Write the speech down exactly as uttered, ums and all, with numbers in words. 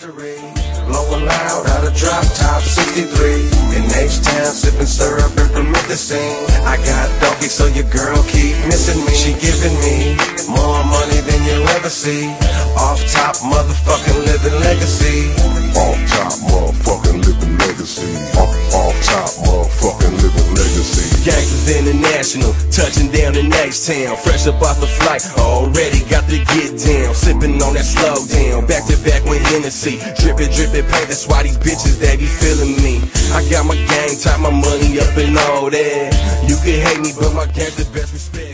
history. Blowing loud out of drop top sixty-three. In H-Town, sipping syrup and promethazine. I got donkey, so your girl keep missing me. She giving me more money than you'll ever see. Off top, motherfucking living legacy. Off top, motherfucking living legacy. Off, off top, motherfucking living legacy. Gangsters International, touching down in H-Town. Fresh up off the flight, already got to get down. Sipping on that slow down, back to back with Hennessy. Drippin', drippin' paint, that's why these bitches, they be feeling me. I got my game, tie my money up and all that. You can hate me, but my game's the best respect.